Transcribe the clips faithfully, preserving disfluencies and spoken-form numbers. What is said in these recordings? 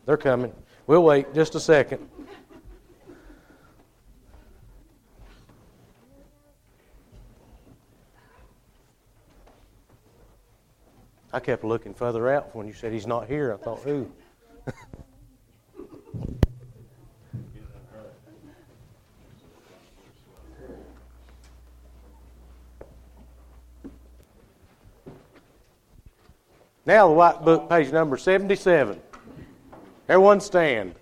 They're coming. We'll wait just a second. I kept looking further out when you said he's not here. I thought, who? Now the white book, page number seventy-seven. Everyone stand.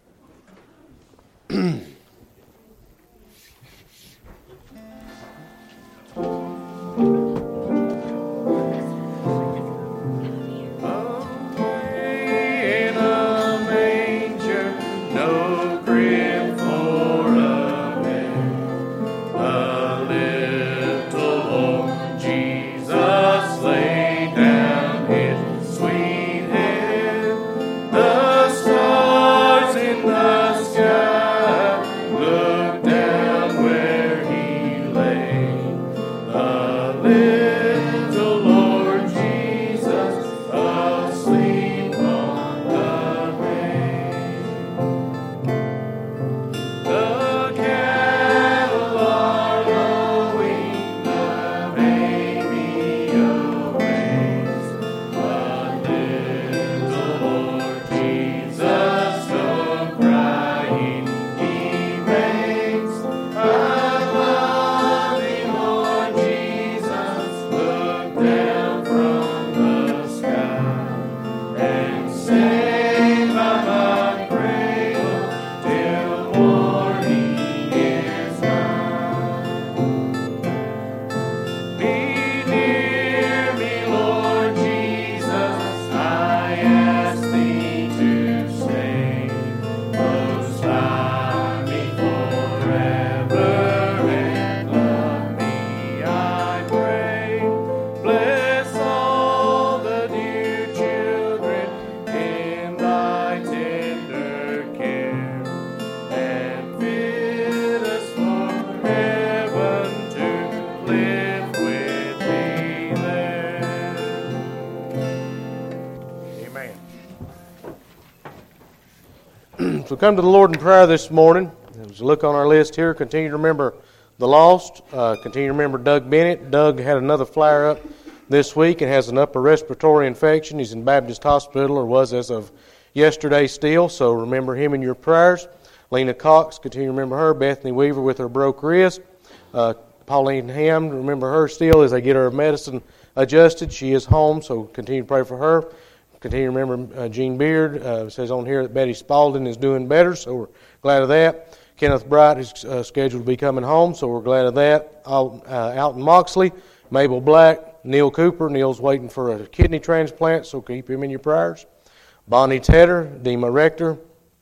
So come to the Lord in prayer this morning. As we look on our list here, continue to remember the lost. Uh, continue to remember Doug Bennett. Doug had another flare up this week and has an upper respiratory infection. He's in Baptist Hospital, or was as of yesterday still. So remember him in your prayers. Lena Cox, continue to remember her. Bethany Weaver with her broke wrist. Uh, Pauline Ham, remember her still as they get her medicine adjusted. She is home, so continue to pray for her. Continue to remember uh, Gene Beard. Uh, it says on here that Betty Spalding is doing better, so we're glad of that. Kenneth Bright is uh, scheduled to be coming home, so we're glad of that. Al, uh, Alton Moxley, Mabel Black, Neil Cooper. Neil's waiting for a kidney transplant, so keep him in your prayers. Bonnie Tedder, Dema Rector,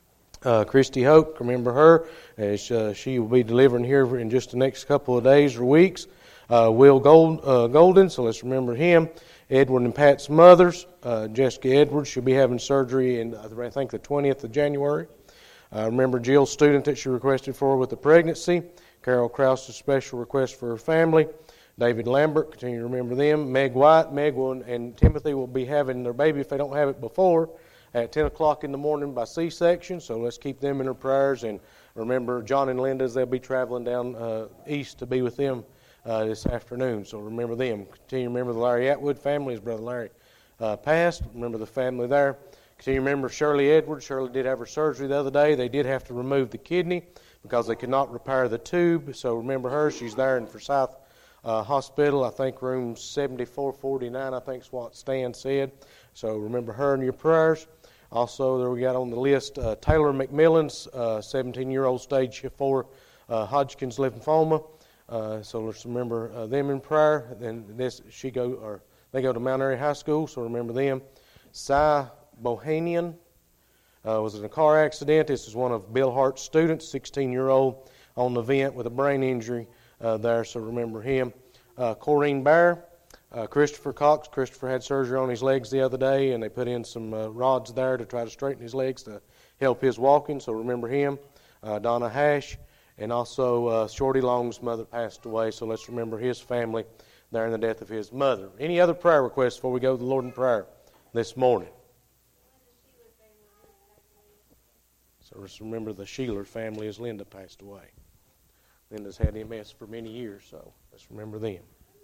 uh, Christy Hope, remember her, as uh, she will be delivering here in just the next couple of days or weeks. Uh, Will Gold, uh, Golden, so let's remember him. Edward and Pat's mothers, uh, Jessica Edwards, she'll be having surgery in, I think, the twentieth of January. Uh, remember Jill's student that she requested for with the pregnancy. Carol Krause's special request for her family. David Lambert, continue to remember them. Meg White, Meg will, and Timothy will be having their baby, if they don't have it before, at ten o'clock in the morning by C-section. So let's keep them in our prayers. And remember John and Linda, as they'll be traveling down uh, east to be with them Uh, this afternoon, so remember them. Continue to remember the Larry Atwood family, his brother Larry uh, passed. Remember the family there. Continue to remember Shirley Edwards. Shirley did have her surgery the other day. They did have to remove the kidney because they could not repair the tube, so remember her. She's there in Forsyth uh, Hospital, I think room seventy-four forty-nine, I think is what Stan said. So remember her in your prayers. Also, there we got on the list uh, Taylor McMillan's uh, seventeen-year-old stage four uh, Hodgkin's lymphoma. Uh, so let's remember uh, them in prayer. Then this she go or they go to Mount Airy High School, so remember them. Cy Bohanian uh, was in a car accident. This is one of Bill Hart's students, sixteen-year-old, on the vent with a brain injury uh, there. So remember him. Uh, Corrine Bear, uh, Christopher Cox. Christopher had surgery on his legs the other day, and they put in some uh, rods there to try to straighten his legs to help his walking. So remember him. Uh, Donna Hash. And also, uh, Shorty Long's mother passed away, so let's remember his family there in the death of his mother. Any other prayer requests before we go to the Lord in prayer this morning? So let's remember the Sheeler family as Linda passed away. Linda's had M S for many years, so let's remember them.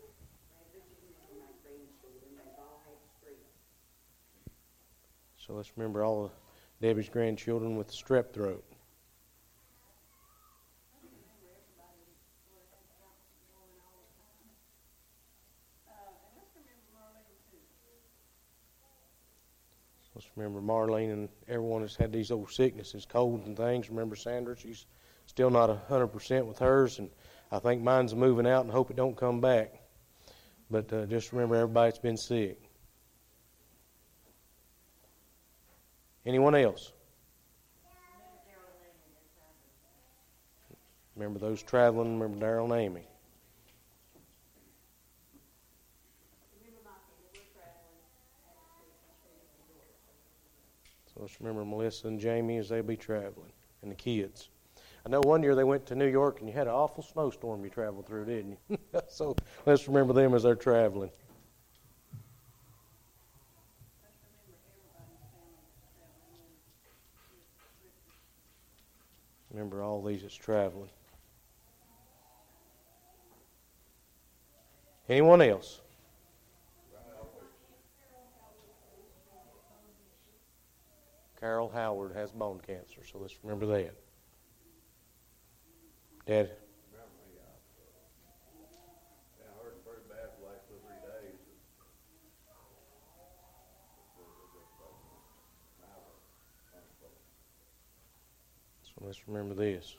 So let's remember all of Debbie's grandchildren with strep throat. Let's remember Marlene and everyone that's had these old sicknesses, colds and things. Remember Sandra, she's still not one hundred percent with hers, and I think mine's moving out and hope it don't come back. But uh, just remember everybody that's been sick. Anyone else? Remember those traveling, remember Darrell and Amy. So let's remember Melissa and Jamie as they be traveling, and the kids. I know one year they went to New York and you had an awful snowstorm you traveled through, didn't you? So let's remember them as they're traveling. Remember all these that's traveling. Anyone else? Carol Howard has bone cancer, so let's remember that. Dad? So let's remember this.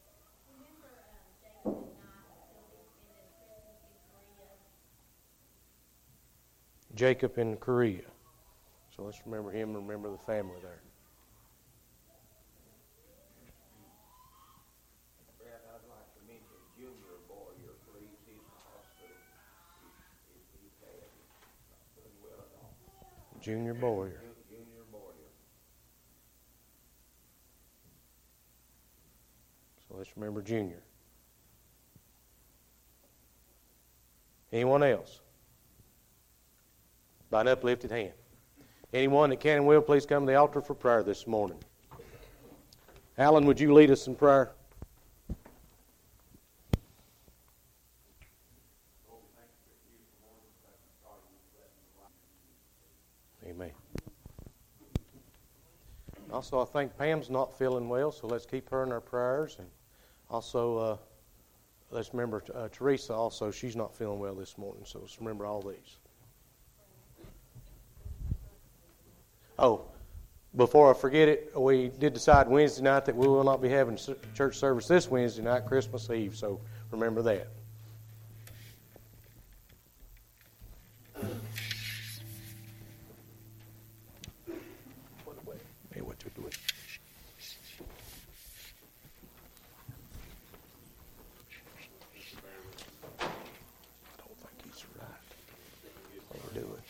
Jacob in Korea. So let's remember him and remember the family there. I'd like to mention Junior Boyer, please. He's in the hospital. He's, he's, he's bad. He's not doing well at all. Junior Boyer. Junior Boyer. So let's remember Junior. Anyone else? By an uplifted hand. Anyone that can and will, please come to the altar for prayer this morning. Alan, would you lead us in prayer? Amen. Also, I think Pam's not feeling well, so let's keep her in our prayers. And also, uh, let's remember uh, Teresa also. She's not feeling well this morning, so let's remember all these. Oh, before I forget it, we did decide Wednesday night that we will not be having church service this Wednesday night, Christmas Eve, so remember that. Hey, what you doing? I don't think he's right. What we're doing.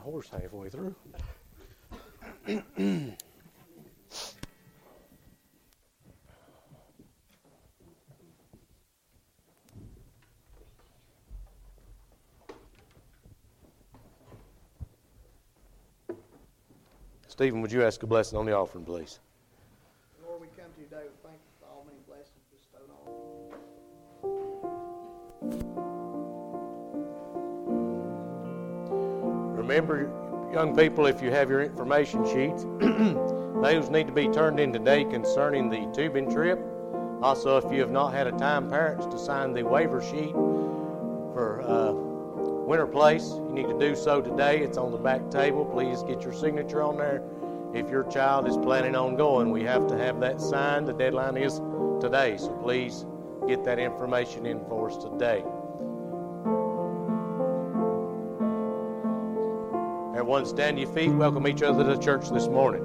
horse halfway through. Stephen, would you ask a blessing on the offering, please? Lord, we come to you today with thank you for all many blessings bestowed on us. Remember, young people, if you have your information sheets, those need to be turned in today concerning the tubing trip. Also, if you have not had a time, parents, to sign the waiver sheet for uh, Winter Place, you need to do so today. It's on the back table. Please get your signature on there. If your child is planning on going, we have to have that signed. The deadline is today, so please get that information in for us today. Everyone stand to your feet. Welcome each other to church this morning.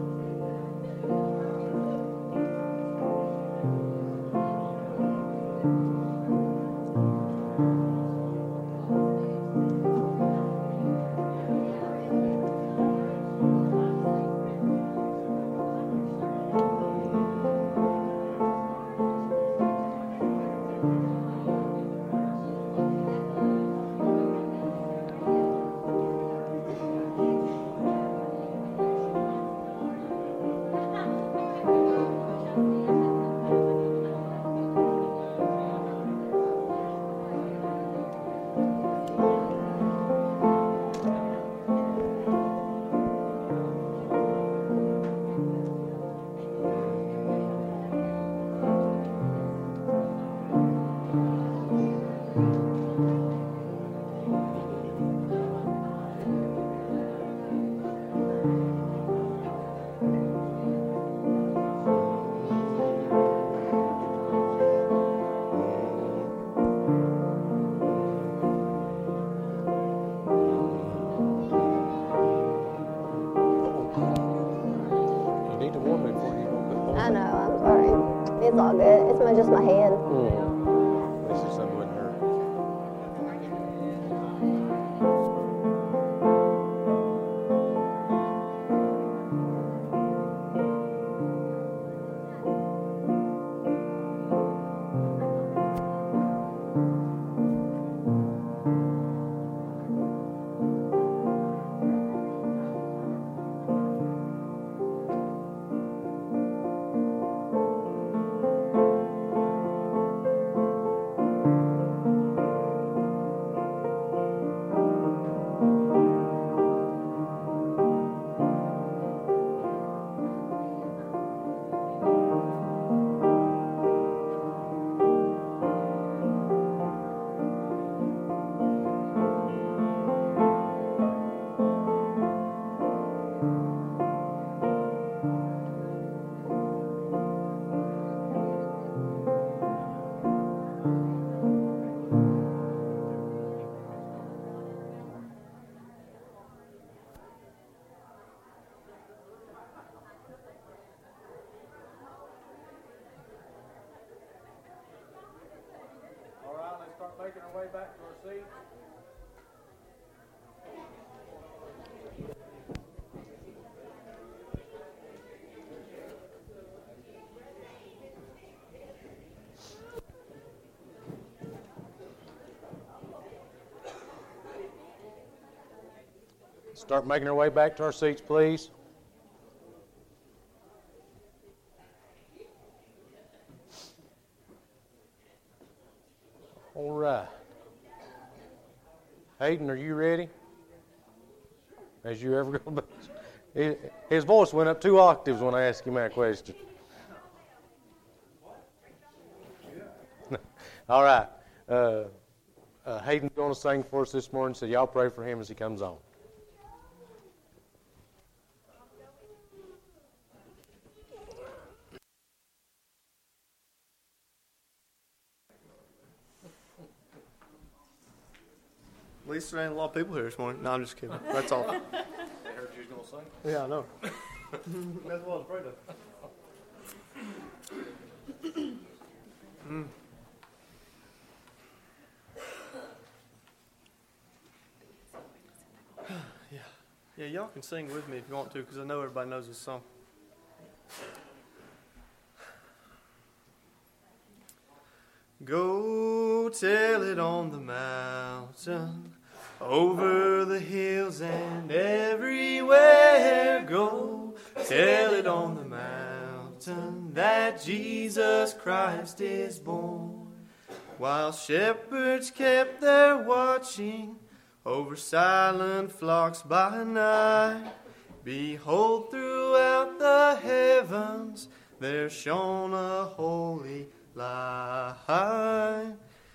I know, I'm sorry. It's all good. It's my, just my hand. Mm. This is something wouldn't hurt. All right, let's start making our way back to our seats. Start making our way back to our seats, please. All right. Hayden, are you ready? As you ever go back? His voice went up two octaves when I asked him that question. All right. Uh, uh, Hayden's going to sing for us this morning, so y'all pray for him as he comes on. At least there ain't a lot of people here this morning. No, I'm just kidding. That's all. I heard you was going to sing. Yeah, I know. That's what I was afraid of. mm. Yeah. Yeah, y'all can sing with me if you want to, because I know everybody knows this song. Go tell it on the mountain, over the hills and everywhere. Go tell it on the mountain that Jesus Christ is born. While shepherds kept their watching over silent flocks by night, behold, throughout the heavens there shone a holy light.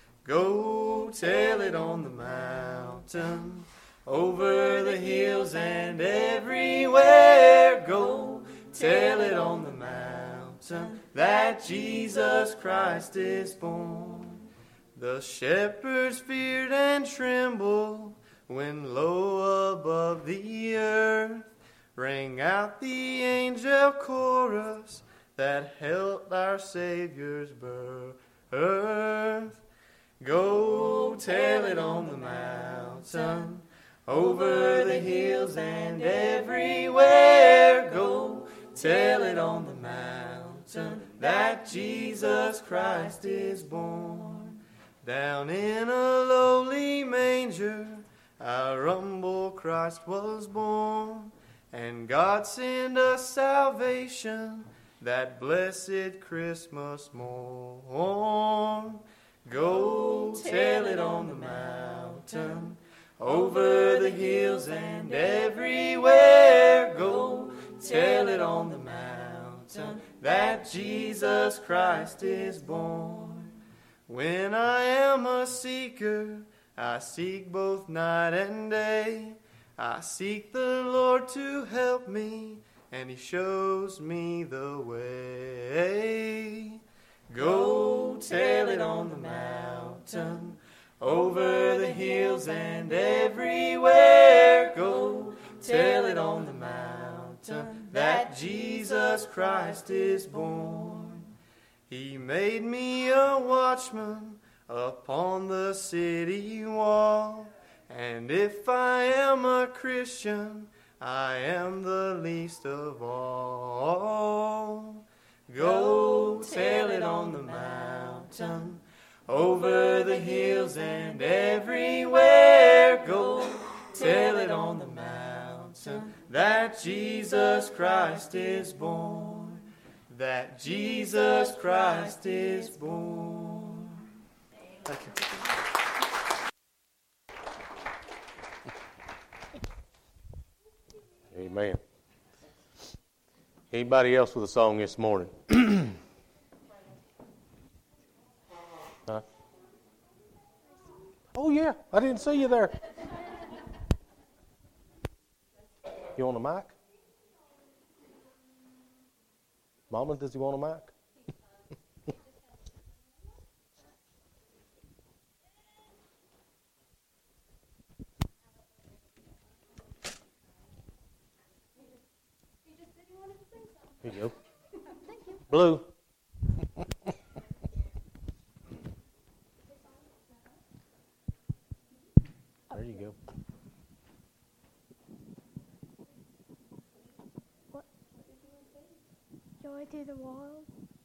Go tell it on the mountain, over the hills and everywhere. Go tell it on the mountain that Jesus Christ is born. The shepherds feared and trembled when low above the earth rang out the angel chorus that heralded our Savior's birth. Go tell it on the mountain, over the hills and everywhere. Go tell it on the mountain that Jesus Christ is born. Down in a lowly manger our humble Christ was born, and God sent us salvation that blessed Christmas morn. Go tell it on the mountain, over the hills and everywhere. Go tell it on the mountain that Jesus Christ is born. When I am a seeker, I seek both night and day. I seek the Lord to help me, and He shows me the way. Go tell it on the mountain, over the hills and everywhere. Go tell it on the mountain that Jesus Christ is born. He made me a watchman upon the city wall, and if I am a Christian, I am the least of all. Go tell it on the mountain, over the hills and everywhere. Go tell it on the mountain that Jesus Christ is born. That Jesus Christ is born. Thank you. Amen. Anybody else with a song this morning? Huh? Oh, yeah. I didn't see you there. You want a mic? Mama, does he want a mic? Here you go. Thank you. Blue. There you go. What? Joy to the world.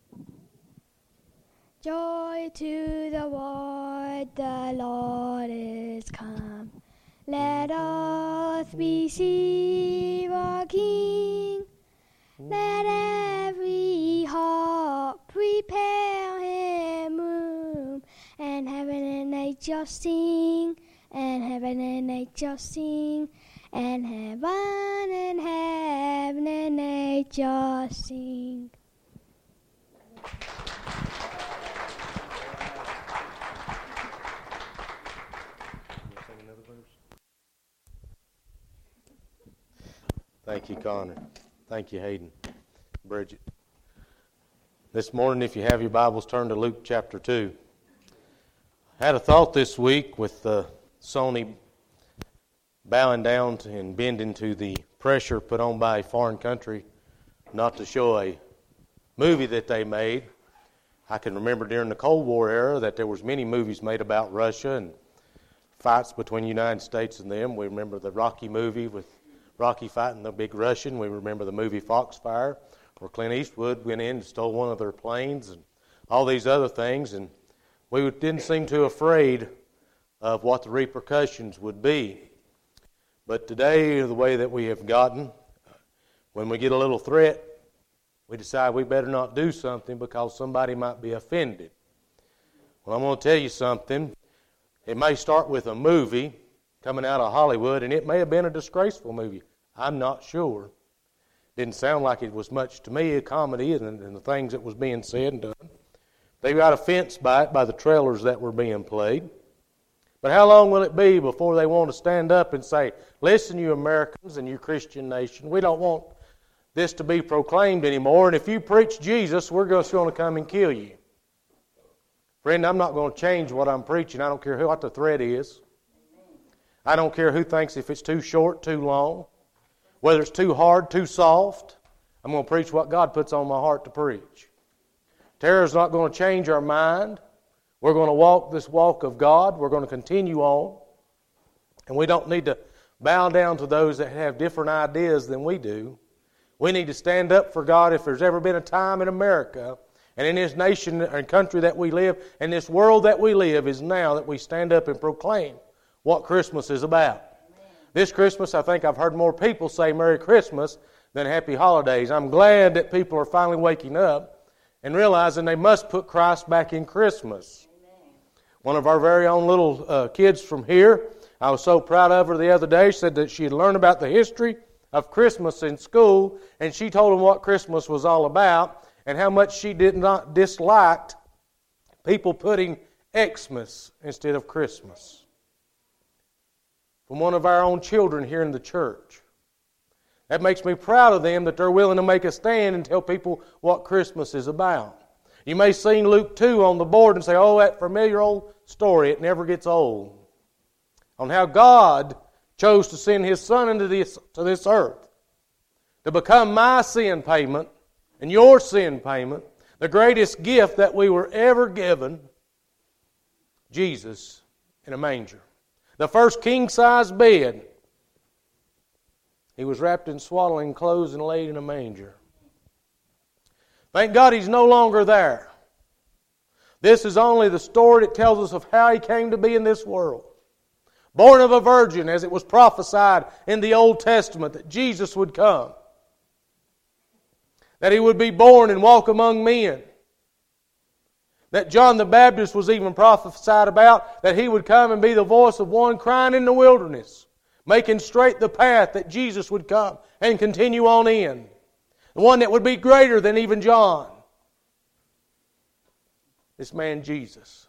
Joy to the world, the Lord is come. Let us receive our King. Let every heart prepare Him room, and heaven and nature sing, and heaven and nature sing, and heaven and heaven and nature sing. Thank you, Connor. Thank you, Hayden. Bridget. This morning, if you have your Bibles, turn to Luke chapter two. I had a thought this week with uh, Sony bowing down to and bending to the pressure put on by a foreign country not to show a movie that they made. I can remember during the Cold War era that there was many movies made about Russia and fights between the United States and them. We remember the Rocky movie with Rocky fighting the big Russian. We remember the movie Foxfire, where Clint Eastwood went in and stole one of their planes and all these other things. And we didn't seem too afraid of what the repercussions would be. But today, the way that we have gotten, when we get a little threat, we decide we better not do something because somebody might be offended. Well, I'm going to tell you something. It may start with a movie coming out of Hollywood, and it may have been a disgraceful movie. I'm not sure. Didn't sound like it was much to me, a comedy, and, and the things that was being said and done. They got offensed by it, by the trailers that were being played. But how long will it be before they want to stand up and say, listen, you Americans and you Christian nation, we don't want this to be proclaimed anymore, and if you preach Jesus, we're just going to come and kill you. Friend, I'm not going to change what I'm preaching. I don't care who, what the threat is. I don't care who thinks if it's too short, too long, whether it's too hard, too soft. I'm going to preach what God puts on my heart to preach. Terror is not going to change our mind. We're going to walk this walk of God. We're going to continue on. And we don't need to bow down to those that have different ideas than we do. We need to stand up for God. If there's ever been a time in America and in this nation and country that we live, and this world that we live, is now that we stand up and proclaim what Christmas is about. Amen. This Christmas, I think I've heard more people say Merry Christmas than Happy Holidays. I'm glad that people are finally waking up and realizing they must put Christ back in Christmas. Amen. One of our very own little uh, kids from here, I was so proud of her the other day, she said that she had learned about the history of Christmas in school, and she told them what Christmas was all about and how much she did not disliked people putting Xmas instead of Christmas. From one of our own children here in the church. That makes me proud of them that they're willing to make a stand and tell people what Christmas is about. You may see Luke two on the board and say, oh, that familiar old story, it never gets old. On how God chose to send His Son into this, to this earth to become my sin payment and your sin payment, the greatest gift that we were ever given, Jesus in a manger. The first king-size bed, He was wrapped in swaddling clothes and laid in a manger. Thank God He's no longer there. This is only the story that tells us of how He came to be in this world. Born of a virgin, as it was prophesied in the Old Testament, that Jesus would come. That He would be born and walk among men. That John the Baptist was even prophesied about, that he would come and be the voice of one crying in the wilderness, making straight the path that Jesus would come and continue on in. The one that would be greater than even John. This man Jesus.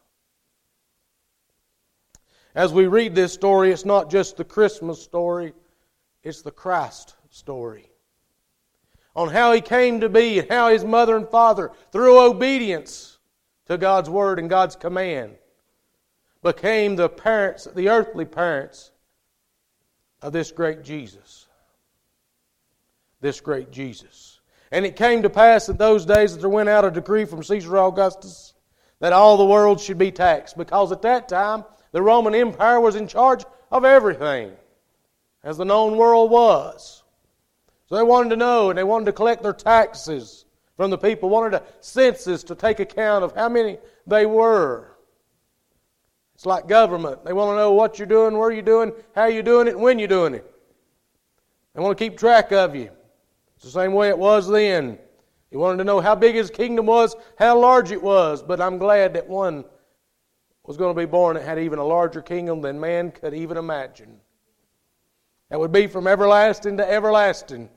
As we read this story, it's not just the Christmas story, it's the Christ story. On how He came to be and how His mother and father, through obedience to God's word and God's command, became the parents, the earthly parents of this great Jesus. This great Jesus. And it came to pass in those days that there went out a decree from Caesar Augustus that all the world should be taxed, because at that time the Roman Empire was in charge of everything, as the known world was. So they wanted to know, and they wanted to collect their taxes from the people, wanted a census to take account of how many they were. It's like government. They want to know what you're doing, where you're doing, how you're doing it, and when you're doing it. They want to keep track of you. It's the same way it was then. He wanted to know how big His kingdom was, how large it was. But I'm glad that one was going to be born that had even a larger kingdom than man could even imagine. That would be from everlasting to everlasting.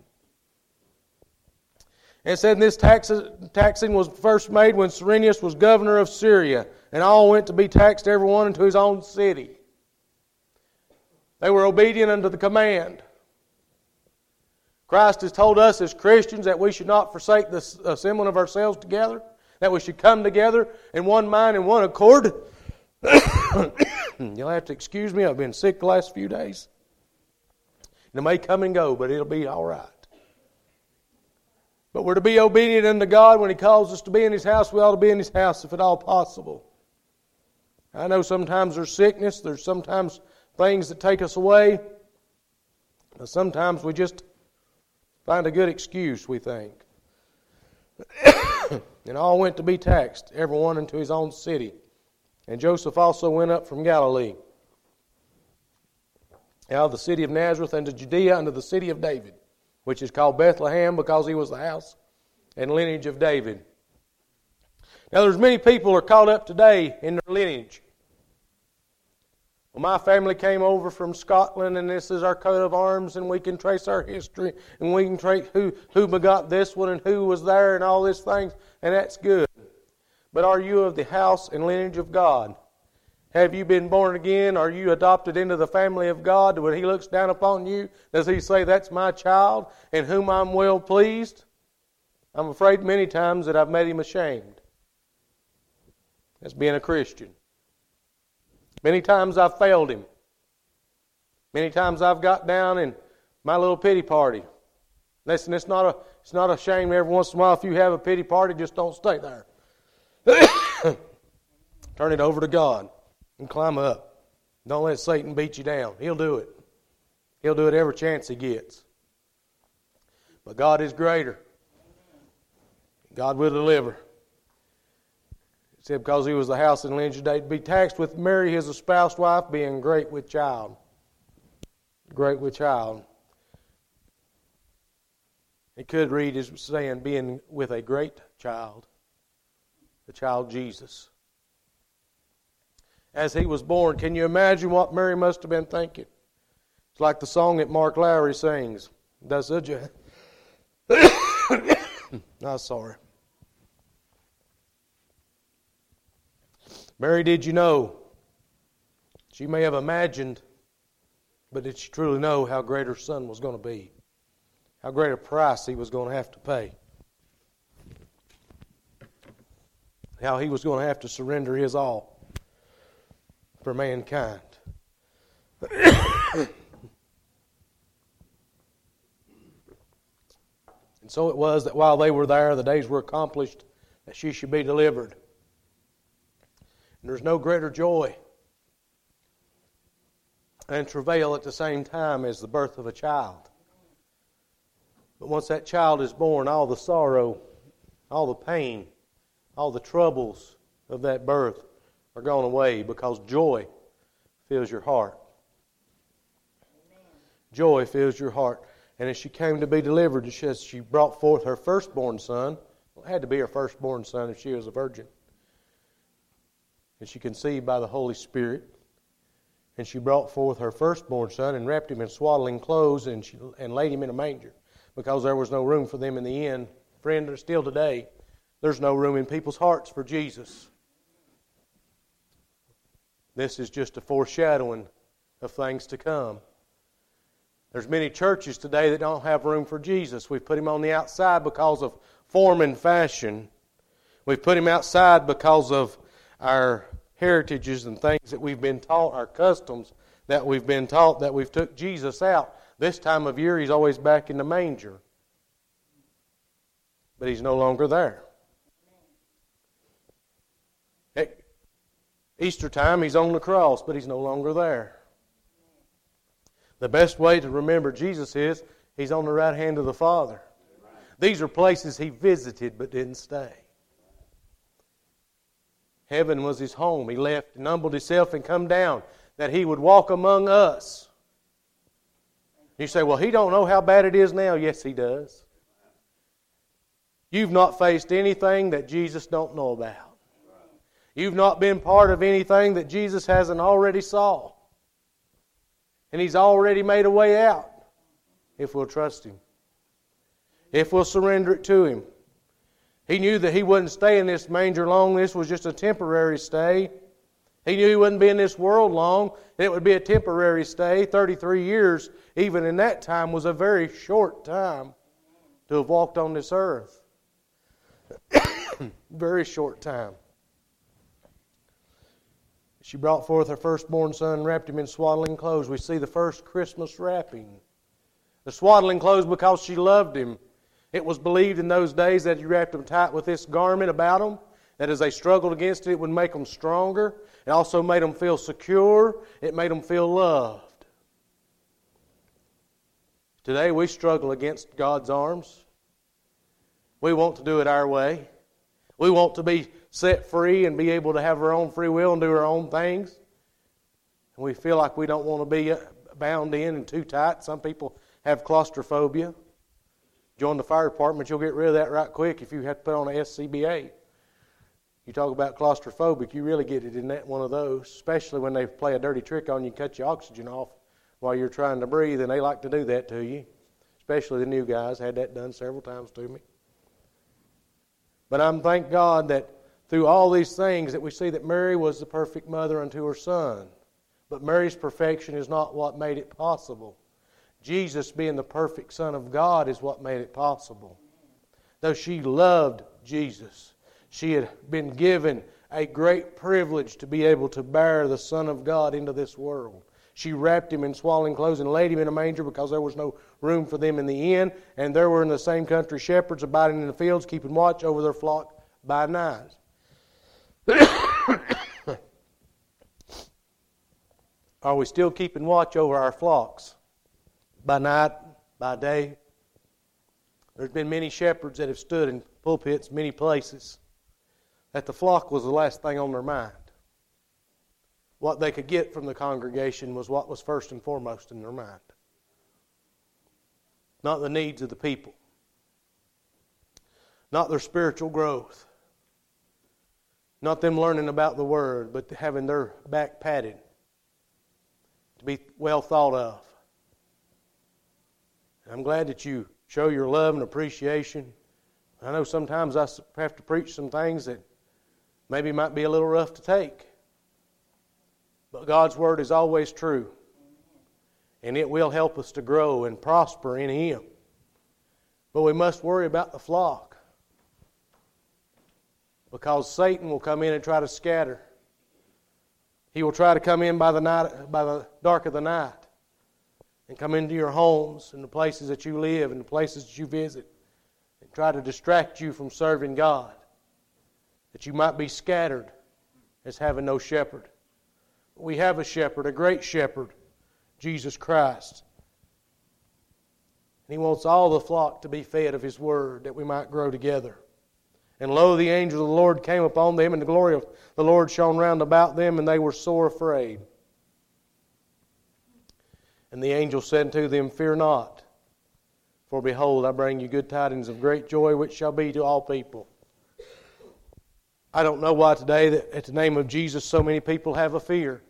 And it said this tax, taxing was first made when Cyrenius was governor of Syria, and all went to be taxed, everyone into his own city. They were obedient unto the command. Christ has told us as Christians that we should not forsake the assembling of ourselves together, that we should come together in one mind and one accord. You'll have to excuse me, I've been sick the last few days. It may come and go, but it'll be all right. But we're to be obedient unto God. When He calls us to be in His house, we ought to be in His house if at all possible. I know sometimes there's sickness, there's sometimes things that take us away. Sometimes we just find a good excuse, we think. And all went to be taxed, everyone into his own city. And Joseph also went up from Galilee, out of the city of Nazareth unto Judea, unto the city of David, which is called Bethlehem, because he was the house and lineage of David. Now there's many people who are caught up today in their lineage. Well, my family came over from Scotland, and this is our coat of arms, and we can trace our history, and we can trace who, who begot this one, and who was there, and all these things, and that's good. But are you of the house and lineage of God? Have you been born again? Are you adopted into the family of God? When He looks down upon you, does He say, that's my child, in whom I'm well pleased? I'm afraid many times that I've made Him ashamed. That's being a Christian. Many times I've failed Him. Many times I've got down in my little pity party. Listen, it's not a, it's not a shame every once in a while if you have a pity party, just don't stay there. Turn it over to God and climb up. Don't let Satan beat you down. He'll do it. He'll do it every chance he gets. But God is greater. God will deliver. It said because he was the house and lineage of David, to be taxed with Mary, his espoused wife, being great with child. Great with child. It could read as saying being with a great child. The child Jesus. As he was born, can you imagine what Mary must have been thinking? It's like the song that Mark Lowry sings. Does it? You? No, sorry. Mary, did you know? She may have imagined, but did she truly know how great her son was going to be? How great a price he was going to have to pay? How he was going to have to surrender his all for mankind. And so it was that while they were there, the days were accomplished that she should be delivered. And there's no greater joy and travail at the same time as the birth of a child. But once that child is born, all the sorrow, all the pain, all the troubles of that birth are gone away because joy fills your heart. Amen. Joy fills your heart. And as she came to be delivered, it says she brought forth her firstborn son. Well, it had to be her firstborn son if she was a virgin. And she conceived by the Holy Spirit. And she brought forth her firstborn son and wrapped him in swaddling clothes and, she, and laid him in a manger because there was no room for them in the inn. Friend, still today, there's no room in people's hearts for Jesus. This is just a foreshadowing of things to come. There's many churches today that don't have room for Jesus. We've put Him on the outside because of form and fashion. We've put Him outside because of our heritages and things that we've been taught, our customs that we've been taught, that we've took Jesus out. This time of year, He's always back in the manger. But He's no longer there. At Easter time, He's on the cross, but He's no longer there. The best way to remember Jesus is He's on the right hand of the Father. These are places He visited but didn't stay. Heaven was His home. He left and humbled Himself and come down that He would walk among us. You say, well, He don't know how bad it is now. Yes, He does. You've not faced anything that Jesus don't know about. You've not been part of anything that Jesus hasn't already saw. And He's already made a way out if we'll trust Him. If we'll surrender it to Him. He knew that He wouldn't stay in this manger long. This was just a temporary stay. He knew He wouldn't be in this world long. It would be a temporary stay. thirty-three years, even in that time, was a very short time to have walked on this earth. Very short time. She brought forth her firstborn son and wrapped him in swaddling clothes. We see the first Christmas wrapping. The swaddling clothes because she loved him. It was believed in those days that you wrapped them tight with this garment about them, that as they struggled against it, it would make them stronger. It also made them feel secure. It made them feel loved. Today we struggle against God's arms. We want to do it our way. We want to be set free and be able to have our own free will and do our own things. And we feel like we don't want to be bound in and too tight. Some people have claustrophobia. Join the fire department, you'll get rid of that right quick if you have to put on an S C B A. You talk about claustrophobic, you really get it in that one of those, especially when they play a dirty trick on you and cut your oxygen off while you're trying to breathe, and they like to do that to you, especially the new guys. Had that done several times to me. But I'm thank God that through all these things that we see that Mary was the perfect mother unto her son. But Mary's perfection is not what made it possible. Jesus being the perfect Son of God is what made it possible. Though she loved Jesus, she had been given a great privilege to be able to bear the Son of God into this world. She wrapped Him in swaddling clothes and laid Him in a manger because there was no room for them in the inn. And there were in the same country shepherds abiding in the fields, keeping watch over their flock by night. Are we still keeping watch over our flocks? By night, by day? There's been many shepherds that have stood in pulpits, many places, that the flock was the last thing on their mind. What they could get from the congregation was what was first and foremost in their mind. Not the needs of the people. Not their spiritual growth. Not them learning about the Word, but having their back patted to be well thought of. And I'm glad that you show your love and appreciation. I know sometimes I have to preach some things that maybe might be a little rough to take. But God's Word is always true. And it will help us to grow and prosper in Him. But we must worry about the flock. Because Satan will come in and try to scatter. He will try to come in by the night, by the dark of the night. And come into your homes and the places that you live and the places that you visit. And try to distract you from serving God. That you might be scattered as having no shepherd. We have a shepherd, a great shepherd, Jesus Christ. And He wants all the flock to be fed of His Word, that we might grow together. And lo, the angel of the Lord came upon them, and the glory of the Lord shone round about them, and they were sore afraid. And the angel said unto them, Fear not, for behold, I bring you good tidings of great joy, which shall be to all people. I don't know why today, that at the name of Jesus, so many people have a fear.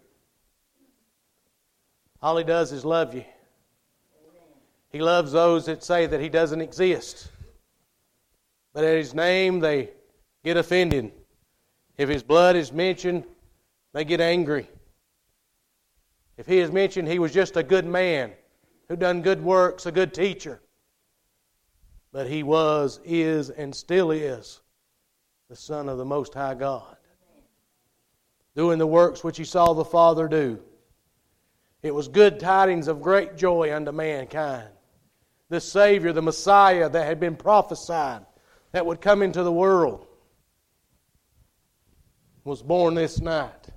All He does is love you. He loves those that say that He doesn't exist. But at His name, they get offended. If His blood is mentioned, they get angry. If He is mentioned, He was just a good man who done good works, a good teacher. But He was, is, and still is the Son of the Most High God, doing the works which He saw the Father do. It was good tidings of great joy unto mankind. The Savior, the Messiah that had been prophesied, that would come into the world, was born this night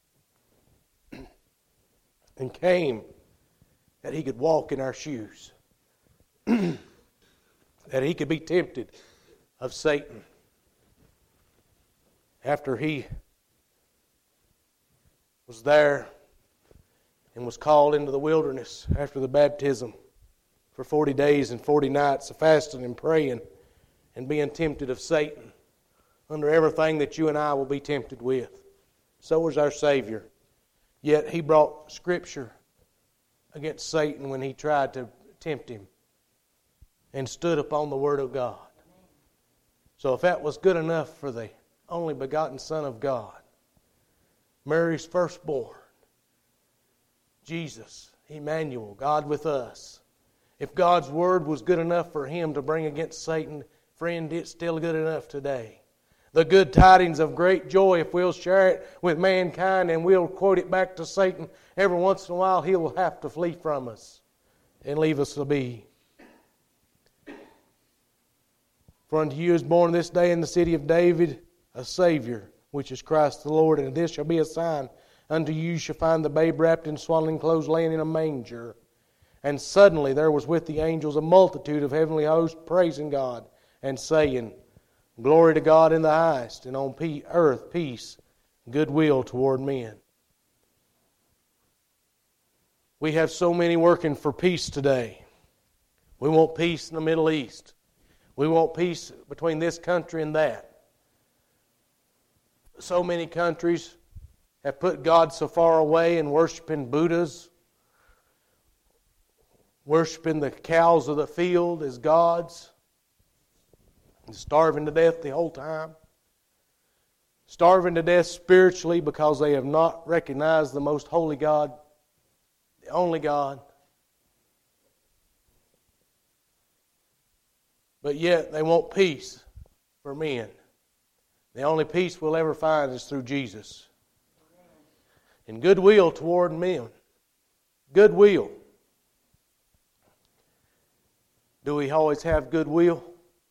and came that He could walk in our shoes, that He could be tempted of Satan. After He was there and was called into the wilderness after the baptism for forty days and forty nights of fasting and praying and being tempted of Satan under everything that you and I will be tempted with. So was our Savior. Yet He brought Scripture against Satan when he tried to tempt Him and stood upon the Word of God. So if that was good enough for the only begotten Son of God, Mary's firstborn, Jesus, Emmanuel, God with us. If God's Word was good enough for Him to bring against Satan, friend, it's still good enough today. The good tidings of great joy, if we'll share it with mankind and we'll quote it back to Satan, every once in a while he will have to flee from us and leave us to be. For unto you is born this day in the city of David a Savior, which is Christ the Lord. And this shall be a sign. Unto you shall find the babe wrapped in swaddling clothes, laying in a manger. And suddenly there was with the angels a multitude of heavenly hosts praising God and saying, Glory to God in the highest, and on earth peace, goodwill toward men. We have so many working for peace today. We want peace in the Middle East. We want peace between this country and that. So many countries have put God so far away and worshiping Buddhas, worshiping the cows of the field as gods, and starving to death the whole time. Starving to death spiritually because they have not recognized the most holy God, the only God. But yet they want peace for men. The only peace we'll ever find is through Jesus. And goodwill toward men. Goodwill. Do we always have goodwill?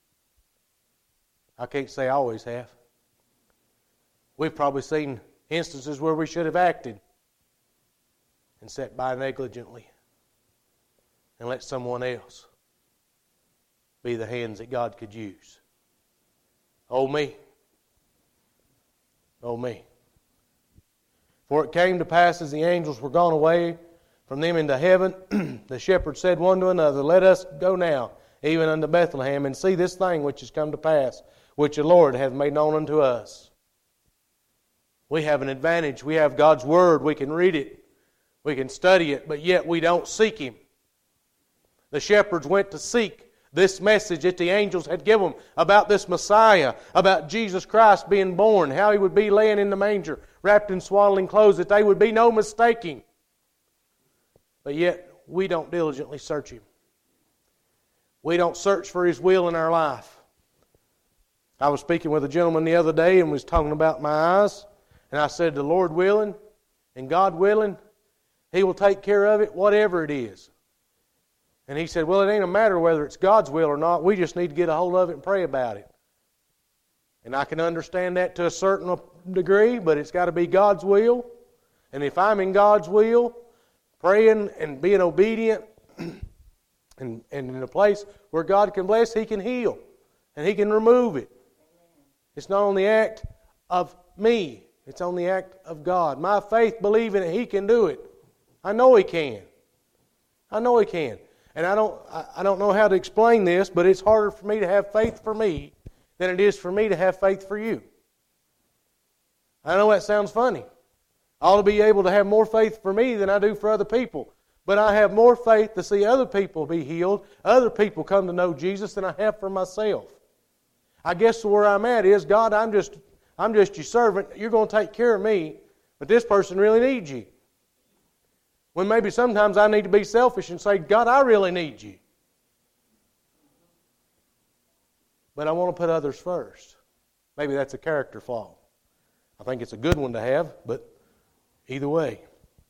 I can't say I always have. We've probably seen instances where we should have acted and sat by negligently and let someone else be the hands that God could use. Oh me. Oh me. For it came to pass as the angels were gone away from them into heaven, the shepherds said one to another, Let us go now, even unto Bethlehem, and see this thing which is come to pass, which the Lord hath made known unto us. We have an advantage. We have God's Word. We can read it. We can study it, but yet we don't seek Him. The shepherds went to seek this message that the angels had given them about this Messiah, about Jesus Christ being born, how He would be laying in the manger, wrapped in swaddling clothes, that they would be no mistaking. But yet, we don't diligently search Him. We don't search for His will in our life. I was speaking with a gentleman the other day and was talking about my eyes, and I said, the Lord willing and God willing, He will take care of it, whatever it is. And he said, well, it ain't a matter whether it's God's will or not. We just need to get a hold of it and pray about it. And I can understand that to a certain degree, but it's got to be God's will. And if I'm in God's will, praying and being obedient, and, and in a place where God can bless, He can heal. And He can remove it. It's not on the act of me. It's on the act of God. My faith believing that He can do it. I know He can. I know He can. And I don't I don't know how to explain this, but it's harder for me to have faith for me than it is for me to have faith for you. I know that sounds funny. I ought to be able to have more faith for me than I do for other people. But I have more faith to see other people be healed, other people come to know Jesus than I have for myself. I guess where I'm at is, God, I'm just I'm just your servant. You're going to take care of me, but this person really needs you. When maybe sometimes I need to be selfish and say, God, I really need you. But I want to put others first. Maybe that's a character flaw. I think it's a good one to have, but either way.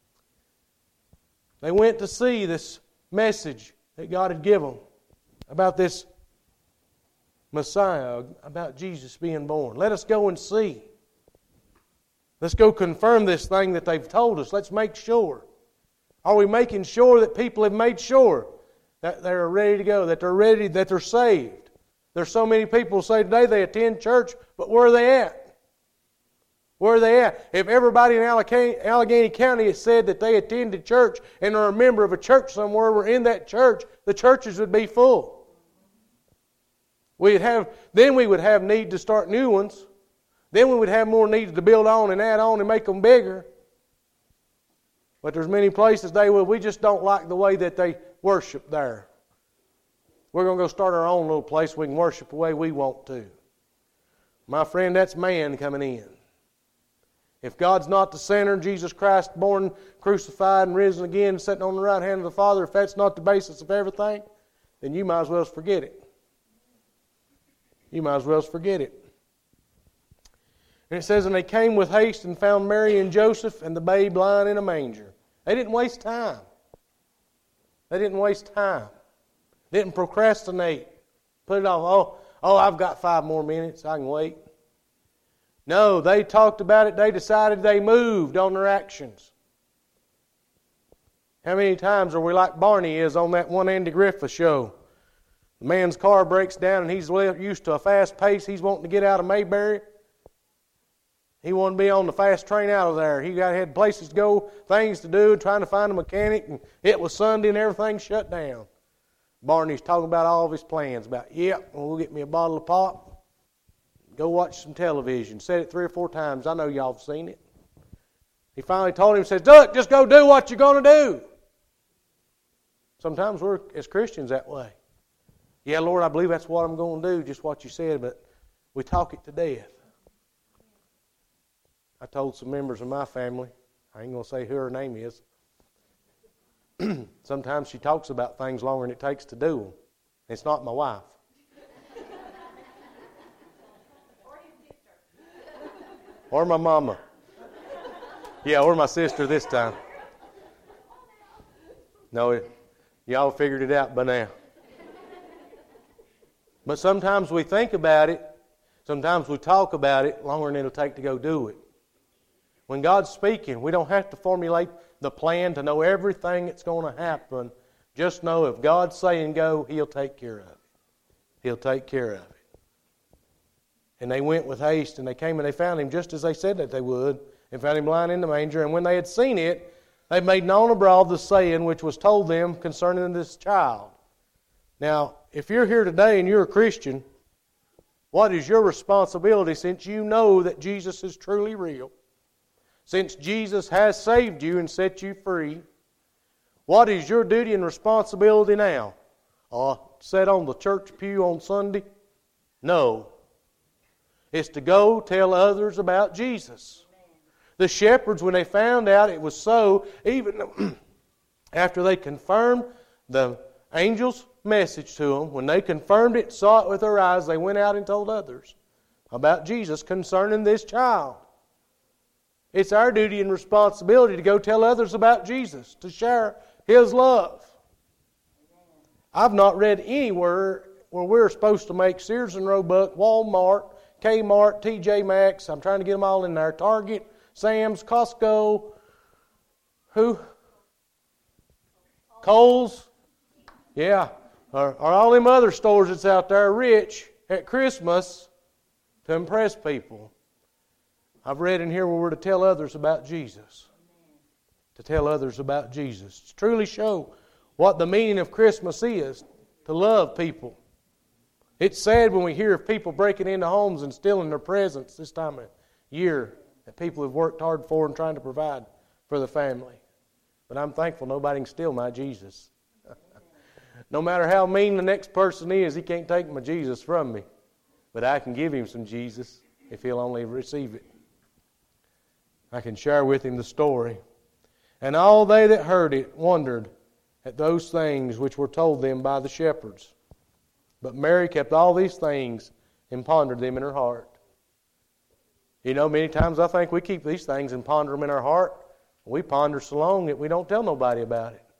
They went to see this message that God had given about this Messiah, about Jesus being born. Let us go and see. Let's go confirm this thing that they've told us. Let's make sure. Are we making sure that people have made sure that they're ready to go, that they're ready, that they're saved? There's so many people who say today they attend church, but where are they at? Where are they at? If everybody in Allegheny County has said that they attended church and are a member of a church somewhere, we're in that church, the churches would be full. We'd have, then we would have need to start new ones. Then we would have more needs to build on and add on and make them bigger. But there's many places they will. We just don't like the way that they worship there. We're going to go start our own little place we can worship the way we want to. My friend, that's man coming in. If God's not the center, Jesus Christ born, crucified, and risen again, and sitting on the right hand of the Father, if that's not the basis of everything, then you might as well forget it. You might as well forget it. And it says, and they came with haste and found Mary and Joseph and the babe lying in a manger. They didn't waste time. They didn't waste time. Didn't procrastinate. Put it off. Oh, oh, I've got five more minutes. I can wait. No, they talked about it. They decided. They moved on their actions. How many times are we like Barney is on that one Andy Griffith show? The man's car breaks down and he's used to a fast pace. He's wanting to get out of Mayberry. He wanted to be on the fast train out of there. He got had places to go, things to do, trying to find a mechanic, and it was Sunday and everything shut down. Barney's talking about all of his plans, about, yep, we'll get me a bottle of pop, go watch some television. Said it three or four times. I know y'all have seen it. He finally told him, says, look, just go do what you're going to do. Sometimes we're, as Christians, that way. Yeah, Lord, I believe that's what I'm going to do, just what you said, but we talk it to death. I told some members of my family, I ain't going to say who her name is, sometimes she talks about things longer than it takes to do them. It's not my wife. Or my mama. Yeah, or my sister this time. No, it, y'all figured it out by now. But sometimes we think about it, sometimes we talk about it longer than it'll take to go do it. When God's speaking, we don't have to formulate the plan to know everything that's going to happen. Just know if God's saying go, He'll take care of it. He'll take care of it. And they went with haste, and they came and they found Him just as they said that they would, and found Him lying in the manger. And when they had seen it, they made known abroad the saying which was told them concerning this child. Now, if you're here today and you're a Christian, what is your responsibility since you know that Jesus is truly real? Since Jesus has saved you and set you free, what is your duty and responsibility now? Uh, sit on the church pew on Sunday? No. It's to go tell others about Jesus. The shepherds, when they found out it was so, even after they confirmed the angel's message to them, when they confirmed it, saw it with their eyes, they went out and told others about Jesus concerning this child. It's our duty and responsibility to go tell others about Jesus, to share His love. I've not read anywhere where we're supposed to make Sears and Roebuck, Walmart, Kmart, T J Maxx, I'm trying to get them all in there, Target, Sam's, Costco, who? Kohl's, yeah, or, or all them other stores that's out there rich at Christmas to impress people. I've read in here where we're to tell others about Jesus. To tell others about Jesus. To truly show what the meaning of Christmas is. To love people. It's sad when we hear of people breaking into homes and stealing their presents this time of year that people have worked hard for and trying to provide for the family. But I'm thankful nobody can steal my Jesus. No matter how mean the next person is, he can't take my Jesus from me. But I can give him some Jesus if he'll only receive it. I can share with him the story. And all they that heard it wondered at those things which were told them by the shepherds. But Mary kept all these things and pondered them in her heart. You know, many times I think we keep these things and ponder them in our heart. We ponder so long that we don't tell nobody about it.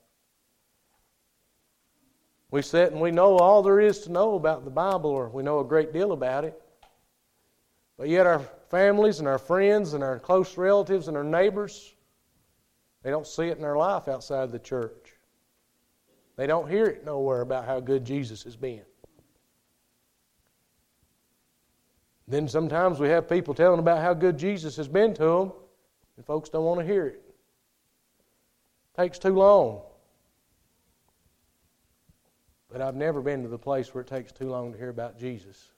We sit and we know all there is to know about the Bible, or we know a great deal about it. But yet our families and our friends and our close relatives and our neighbors, they don't see it in their life outside the church. They don't hear it nowhere about how good Jesus has been. Then sometimes we have people telling about how good Jesus has been to them, and folks don't want to hear it. It takes too long. But I've never been to the place where it takes too long to hear about Jesus.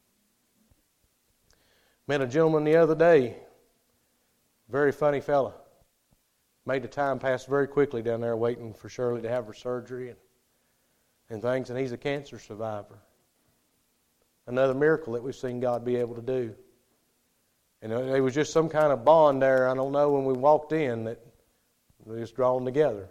Met a gentleman the other day, very funny fella. Made the time pass very quickly down there waiting for Shirley to have her surgery and, and things, and he's a cancer survivor. Another miracle that we've seen God be able to do. And it was just some kind of bond there, I don't know, when we walked in that we was drawn together.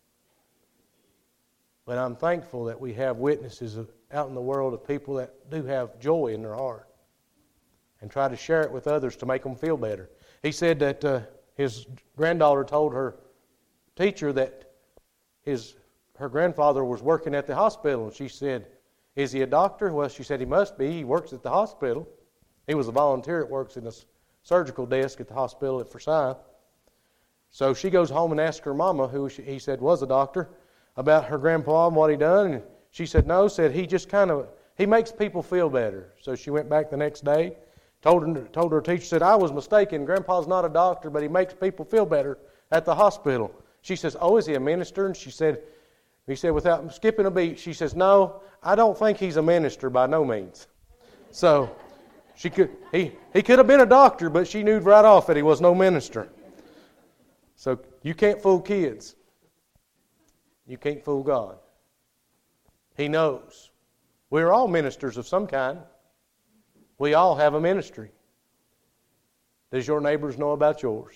But I'm thankful that we have witnesses of, out in the world of people that do have joy in their heart and try to share it with others to make them feel better. He said that uh, his granddaughter told her teacher that his her grandfather was working at the hospital. And she said, is he a doctor? Well, she said he must be. He works at the hospital. He was a volunteer that works in the surgical desk at the hospital at Forsyth. So she goes home and asks her mama, who she, he said was a doctor, about her grandpa and what he done. And she said, no, said he just kind of, he makes people feel better. So she went back the next day, told her, told her teacher, said, I was mistaken. Grandpa's not a doctor, but he makes people feel better at the hospital. She says, oh, is he a minister? And she said, he said, without skipping a beat, she says, no, I don't think he's a minister by no means. So she could, he, he could have been a doctor, but she knew right off that he was no minister. So you can't fool kids. You can't fool God. He knows. We're all ministers of some kind. We all have a ministry. Does your neighbors know about yours?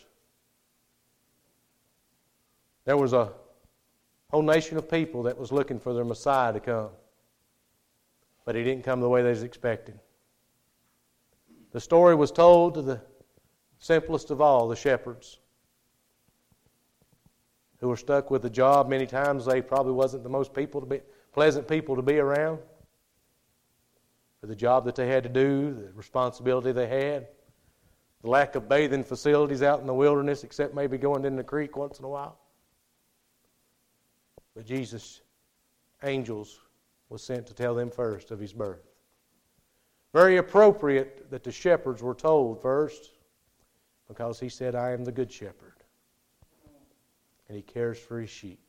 There was a whole nation of people that was looking for their Messiah to come. But he didn't come the way they was expecting. The story was told to the simplest of all, the shepherds, who were stuck with a job. Many times they probably wasn't the most people to be, pleasant people to be around. For the job that they had to do, the responsibility they had, the lack of bathing facilities out in the wilderness, except maybe going in the creek once in a while. But Jesus' angels was sent to tell them first of His birth. Very appropriate that the shepherds were told first, because He said, I am the good shepherd, and He cares for His sheep.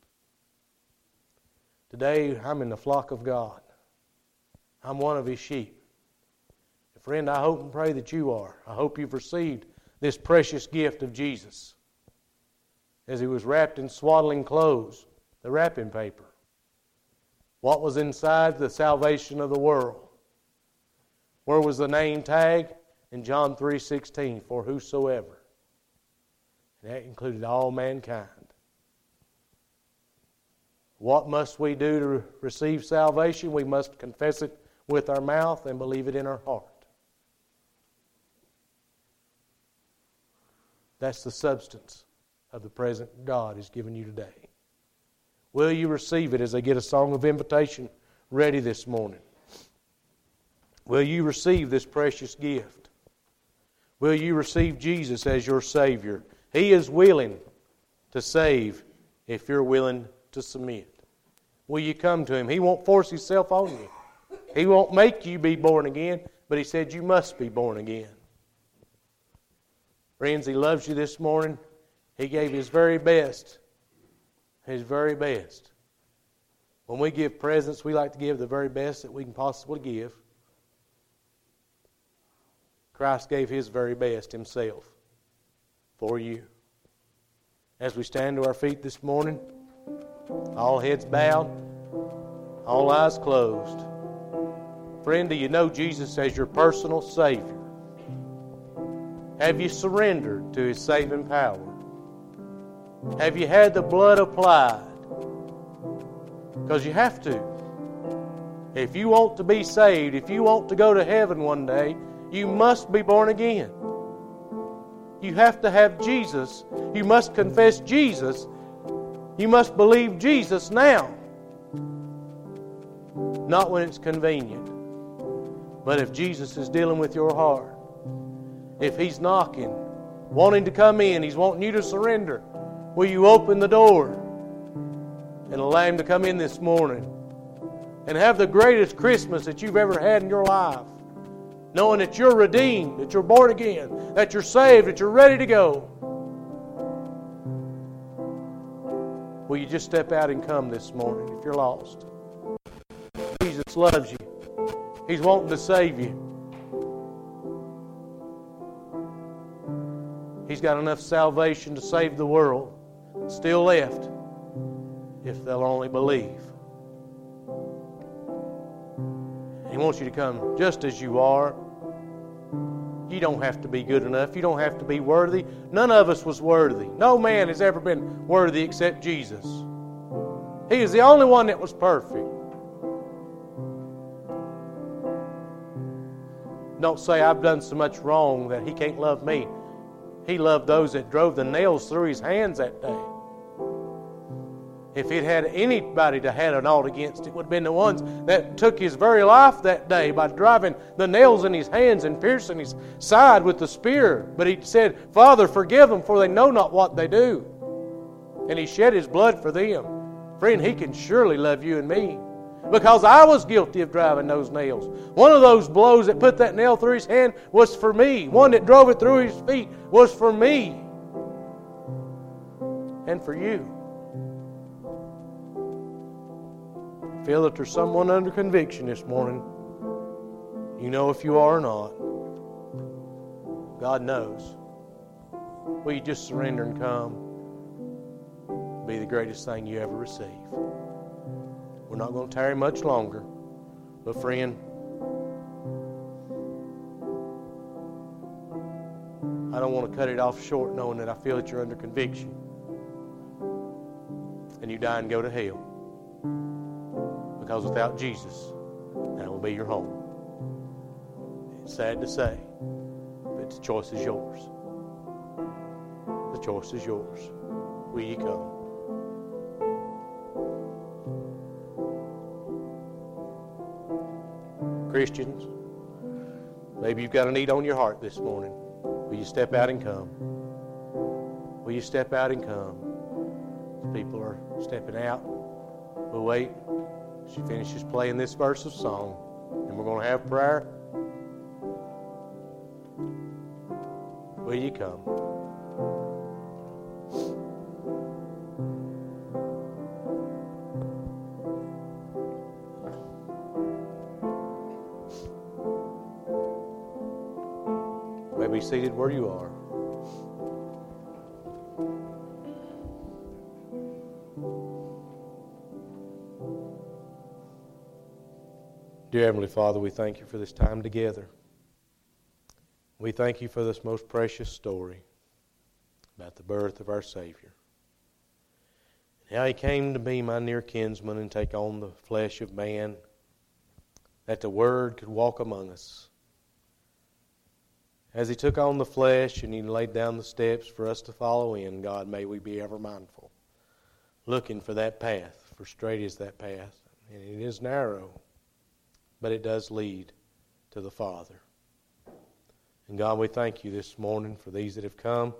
Today, I'm in the flock of God. I'm one of His sheep. Friend, I hope and pray that you are. I hope you've received this precious gift of Jesus as He was wrapped in swaddling clothes, the wrapping paper. What was inside? The salvation of the world. Where was the name tag? In John three sixteen, for whosoever. And that included all mankind. What must we do to receive salvation? We must confess it with our mouth and believe it in our heart. That's the substance of the present God has given you today. Will you receive it as I get a song of invitation ready this morning? Will you receive this precious gift? Will you receive Jesus as your Savior? He is willing to save if you're willing to submit. Will you come to Him? He won't force Himself on you. He won't make you be born again, but He said you must be born again. Friends, He loves you this morning. He gave His very best. His very best. When we give presents, we like to give the very best that we can possibly give. Christ gave His very best Himself for you. As we stand to our feet this morning, all heads bowed, all eyes closed. Friend, do you know Jesus as your personal Savior? Have you surrendered to His saving power? Have you had the blood applied? Because you have to. If you want to be saved, if you want to go to heaven one day, you must be born again. You have to have Jesus. You must confess Jesus. You must believe Jesus now. Not when it's convenient. But if Jesus is dealing with your heart, if He's knocking, wanting to come in, He's wanting you to surrender, will you open the door and allow Him to come in this morning and have the greatest Christmas that you've ever had in your life, knowing that you're redeemed, that you're born again, that you're saved, that you're ready to go? Will you just step out and come this morning if you're lost? Jesus loves you. He's wanting to save you. He's got enough salvation to save the world still left if they'll only believe. He wants you to come just as you are. You don't have to be good enough. You don't have to be worthy. None of us was worthy. No man has ever been worthy except Jesus. He is the only one that was perfect. Don't say, I've done so much wrong that He can't love me. He loved those that drove the nails through His hands that day. If it had anybody to had an ought against, it would have been the ones that took His very life that day by driving the nails in His hands and piercing His side with the spear. But He said, Father, forgive them, for they know not what they do. And He shed His blood for them. Friend, He can surely love you and me. Because I was guilty of driving those nails. One of those blows that put that nail through His hand was for me. One that drove it through His feet was for me. And for you. Feel that there's someone under conviction this morning. You know if you are or not. God knows. Will you just surrender and come? It'll be the greatest thing you ever receive. We're not going to tarry much longer. But friend, I don't want to cut it off short knowing that I feel that you're under conviction. And you die and go to hell. Because without Jesus, that will be your home. It's sad to say, but the choice is yours. The choice is yours. Will you come? Christians, maybe you've got a need on your heart this morning. Will you step out and come? Will you step out and come? People are stepping out. We'll wait. She finishes playing this verse of song, and we're going to have prayer. Will you come? You may be seated where you are. Dear Heavenly Father, we thank you for this time together. We thank you for this most precious story about the birth of our Savior. And how He came to be my near kinsman and take on the flesh of man, that the Word could walk among us. As He took on the flesh and He laid down the steps for us to follow in, God, may we be ever mindful, looking for that path, for straight is that path, and it is narrow. But it does lead to the Father. And God, we thank you this morning for these that have come.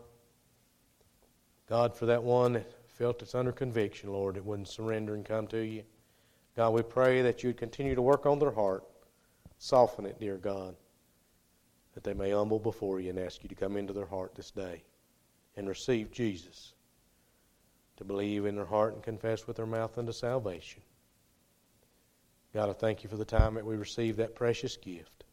God, for that one that felt it's under conviction, Lord, that wouldn't surrender and come to you. God, we pray that you would continue to work on their heart. Soften it, dear God, that they may humble before you and ask you to come into their heart this day and receive Jesus, to believe in their heart and confess with their mouth unto salvation. God, I thank you for the time that we received that precious gift.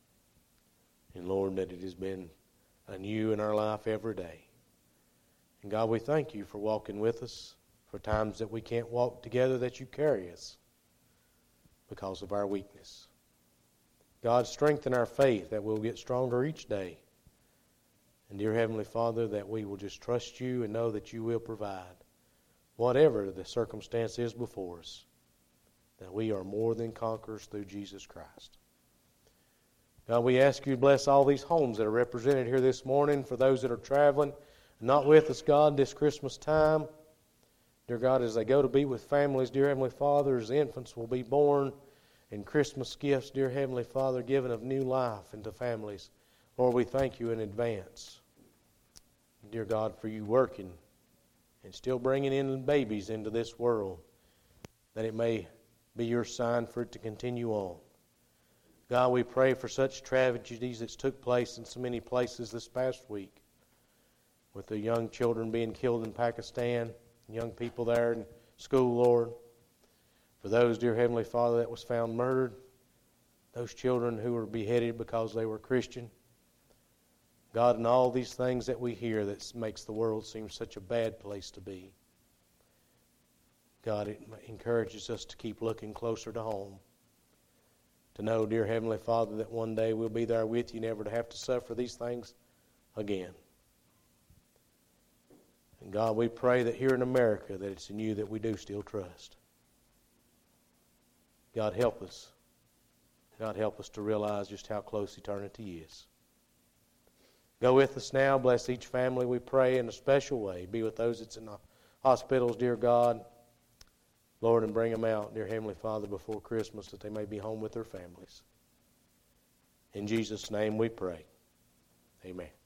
And Lord, that it has been anew in our life every day. And God, we thank you for walking with us, for times that we can't walk together, that you carry us because of our weakness. God, strengthen our faith that we'll get stronger each day. And dear Heavenly Father, that we will just trust you and know that you will provide whatever the circumstance is before us, that we are more than conquerors through Jesus Christ. God, we ask you to bless all these homes that are represented here this morning, for those that are traveling and not with us, God, this Christmas time. Dear God, as they go to be with families, dear Heavenly Father, as infants will be born, and Christmas gifts, dear Heavenly Father, given of new life into families. Lord, we thank you in advance, dear God, for you working and still bringing in babies into this world, that it may be your sign for it to continue on. God, we pray for such tragedies that took place in so many places this past week, with the young children being killed in Pakistan, young people there in school, Lord. For those, dear Heavenly Father, that was found murdered, those children who were beheaded because they were Christian. God, and all these things that we hear that makes the world seem such a bad place to be. God, it encourages us to keep looking closer to home. To know, dear Heavenly Father, that one day we'll be there with you, never to have to suffer these things again. And God, we pray that here in America, that it's in you that we do still trust. God, help us. God, help us to realize just how close eternity is. Go with us now. Bless each family, we pray, in a special way. Be with those that's in the hospitals, dear God. Lord, and bring them out, dear Heavenly Father, before Christmas, that they may be home with their families. In Jesus' name we pray. Amen.